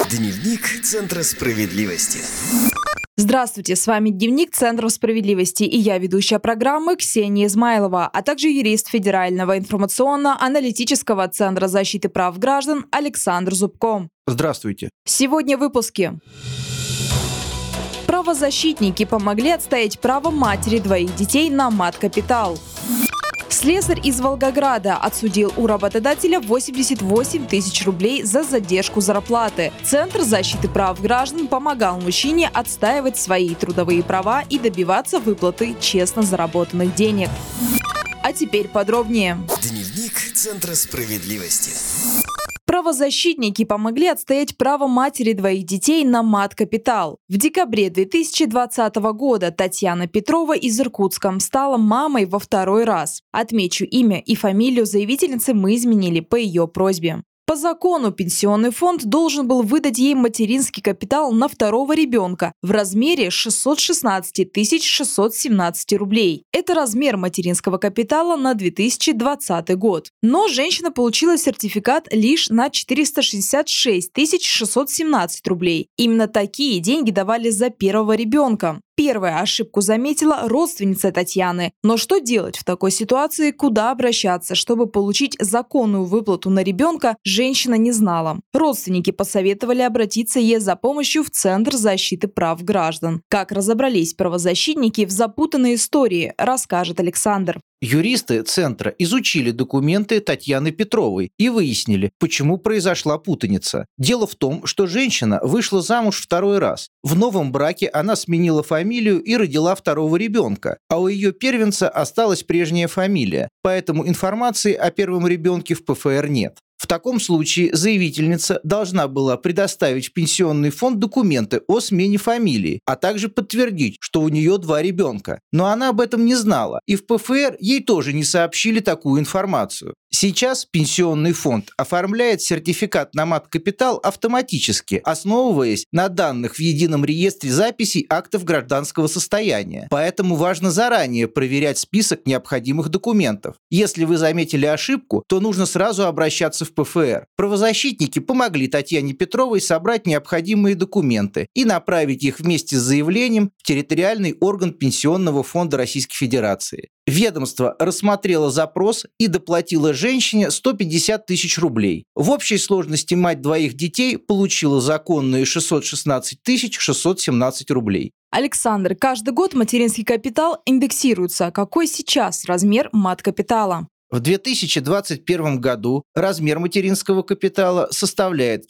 Дневник Центра справедливости. Здравствуйте, с вами Дневник Центра справедливости и я, ведущая программы Ксения Измайлова, а также юрист Федерального информационно-аналитического центра защиты прав граждан Александр Зубко. Здравствуйте. Сегодня в выпуске. Правозащитники помогли отстоять право матери двоих детей на мат-капитал. Слесарь из Волгограда отсудил у работодателя 88 тысяч рублей за задержку зарплаты. Центр защиты прав граждан помогал мужчине отстаивать свои трудовые права и добиваться выплаты честно заработанных денег. А теперь подробнее. Дневник Центра справедливости. Правозащитники помогли отстоять право матери двоих детей на мат-капитал. В декабре 2020 года Татьяна Петрова из Иркутска стала мамой во второй раз. Отмечу, имя и фамилию заявительницы мы изменили по ее просьбе. По закону пенсионный фонд должен был выдать ей материнский капитал на второго ребенка в размере 616 617 рублей. Это размер материнского капитала на 2020 год. Но женщина получила сертификат лишь на 466 617 рублей. Именно такие деньги давали за первого ребенка. Первая ошибку заметила родственница Татьяны. Но что делать в такой ситуации, куда обращаться, чтобы получить законную выплату на ребенка, женщина не знала. Родственники посоветовали обратиться ей за помощью в Центр защиты прав граждан. Как разобрались правозащитники в запутанной истории, расскажет Александр. Юристы Центра изучили документы Татьяны Петровой и выяснили, почему произошла путаница. Дело в том, что женщина вышла замуж второй раз. В новом браке она сменила фамилию и родила второго ребенка, а у ее первенца осталась прежняя фамилия, поэтому информации о первом ребенке в ПФР нет. В таком случае заявительница должна была предоставить в пенсионный фонд документы о смене фамилии, а также подтвердить, что у нее два ребенка. Но она об этом не знала, и в ПФР ей тоже не сообщили такую информацию. Сейчас пенсионный фонд оформляет сертификат на мат-капитал автоматически, основываясь на данных в едином реестре записей актов гражданского состояния. Поэтому важно заранее проверять список необходимых документов. Если вы заметили ошибку, то нужно сразу обращаться в ПФР. Правозащитники помогли Татьяне Петровой собрать необходимые документы и направить их вместе с заявлением в территориальный орган Пенсионного фонда Российской Федерации. Ведомство рассмотрело запрос и доплатило женщине 150 тысяч рублей. В общей сложности мать двоих детей получила законные 616 617 рублей. Александр, каждый год материнский капитал индексируется. Какой сейчас размер мат-капитала? В 2021 году размер материнского капитала составляет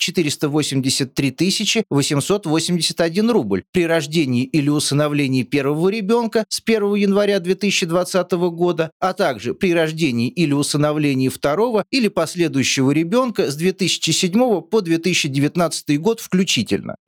483 881 рубль при рождении или усыновлении первого ребенка с 1 января 2020 года, а также при рождении или усыновлении второго или последующего ребенка с 2007 по 2019 год включительно.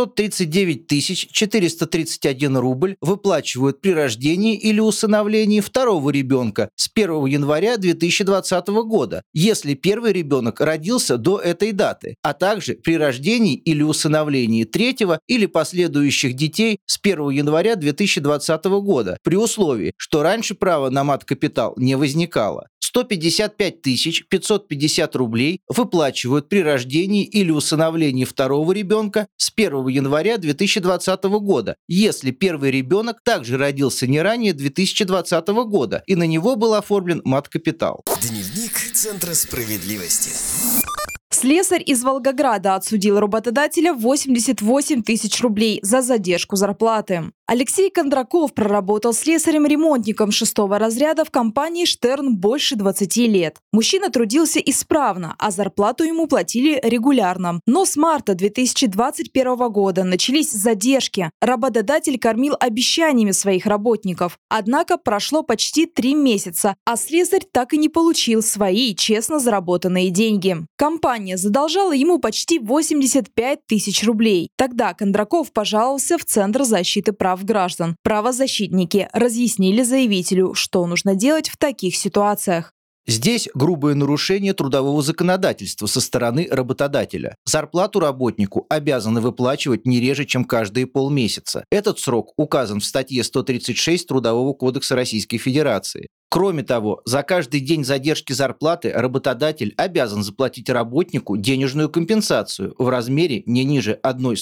639 431 рубль выплачивают при рождении или усыновлении второго ребенка с 1 января 2020 года, если первый ребенок родился до этой даты, а также при рождении или усыновлении третьего или последующих детей с 1 января 2020 года, при условии, что раньше права на мат-капитал не возникало. 155 550 рублей выплачивают при рождении или усыновлении второго ребенка с 1 января 2020 года, если первый ребенок также родился не ранее 2020 года и на него был оформлен мат-капитал. Дневник Центра справедливости. Слесарь из Волгограда отсудил работодателя 88 тысяч рублей за задержку зарплаты. Алексей Кондраков проработал слесарем-ремонтником 6-го разряда в компании «Штерн» больше 20 лет. Мужчина трудился исправно, а зарплату ему платили регулярно. Но с марта 2021 года начались задержки. Работодатель кормил обещаниями своих работников. Однако прошло почти 3 месяца, а слесарь так и не получил свои честно заработанные деньги. Компания задолжала ему почти 85 тысяч рублей. Тогда Кондраков пожаловался в Центр защиты прав граждан. Правозащитники разъяснили заявителю, что нужно делать в таких ситуациях. Здесь грубое нарушение трудового законодательства со стороны работодателя. Зарплату работнику обязаны выплачивать не реже, чем каждые полмесяца. Этот срок указан в статье 136 Трудового кодекса Российской Федерации. Кроме того, за каждый день задержки зарплаты работодатель обязан заплатить работнику денежную компенсацию в размере не ниже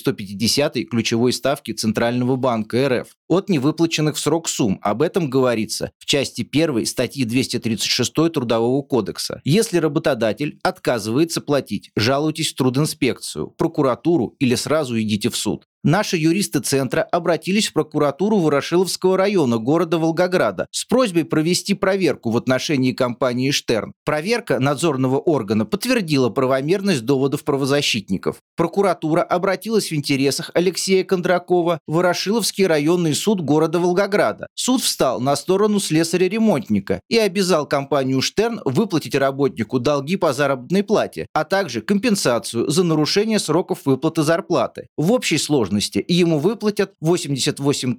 1/150 ключевой ставки Центрального банка РФ от невыплаченных в срок сумм. Об этом говорится в части 1 статьи 236 Трудового кодекса. Если работодатель отказывается платить, жалуйтесь в трудинспекцию, прокуратуру или сразу идите в суд. Наши юристы Центра обратились в прокуратуру Ворошиловского района города Волгограда с просьбой провести проверку в отношении компании «Штерн». Проверка надзорного органа подтвердила правомерность доводов правозащитников. Прокуратура обратилась в интересах Алексея Кондракова в Ворошиловский районный суд города Волгограда. Суд встал на сторону слесаря-ремонтника и обязал компанию «Штерн» выплатить работнику долги по заработной плате, а также компенсацию за нарушение сроков выплаты зарплаты. В общей сложности ему выплатят 88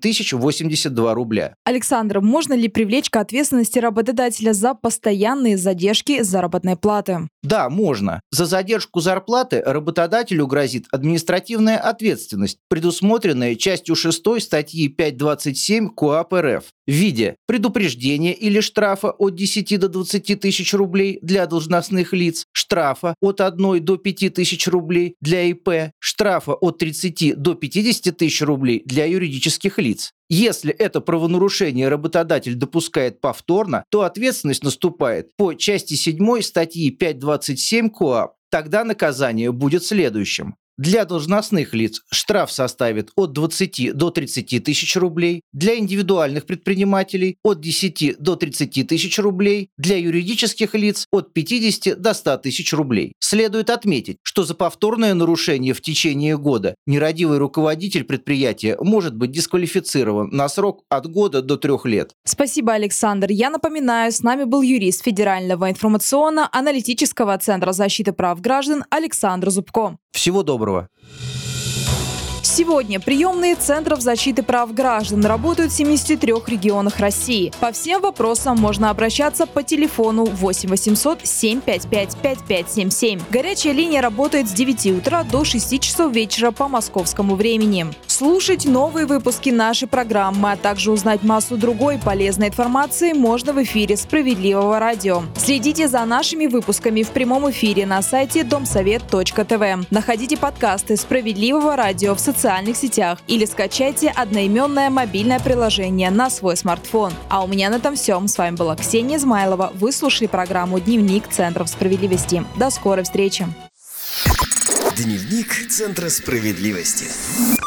082 рубля. Александр, можно ли привлечь к ответственности работодателя за постоянные задержки заработной платы? Да, можно. За задержку зарплаты работодателю грозит административная ответственность, предусмотренная частью 6 статьи 5.27 КоАП РФ в виде предупреждения или штрафа от 10 до 20 тысяч рублей для должностных лиц, штрафа от 1 до 5 тысяч рублей для ИП, штрафа от 30 до 50 тысяч рублей для юридических лиц. Если это правонарушение работодатель допускает повторно, то ответственность наступает по части 7 статьи 5.27 КоАП. Тогда наказание будет следующим. Для должностных лиц штраф составит от 20 до 30 тысяч рублей, для индивидуальных предпринимателей от 10 до 30 тысяч рублей, для юридических лиц от 50 до 100 тысяч рублей. Следует отметить, что за повторное нарушение в течение года нерадивый руководитель предприятия может быть дисквалифицирован на срок от года до 3 лет. Спасибо, Александр. Я напоминаю, с нами был юрист Федерального информационно-аналитического центра защиты прав граждан Александр Зубко. Всего доброго. Сегодня приемные Центров защиты прав граждан работают в 73 регионах России. По всем вопросам можно обращаться по телефону 8 800 755 5577. Горячая линия работает с 9 утра до 6 часов вечера по московскому времени. Слушать новые выпуски нашей программы, а также узнать массу другой полезной информации можно в эфире «Справедливого радио». Следите за нашими выпусками в прямом эфире на сайте domsovet.tv. Находите подкасты «Справедливого радио» в социальных сетях или скачайте одноименное мобильное приложение на свой смартфон. А у меня на этом все. С вами была Ксения Измайлова. Вы слушали программу «Дневник Центров справедливости». До скорой встречи. Дневник Центра справедливости.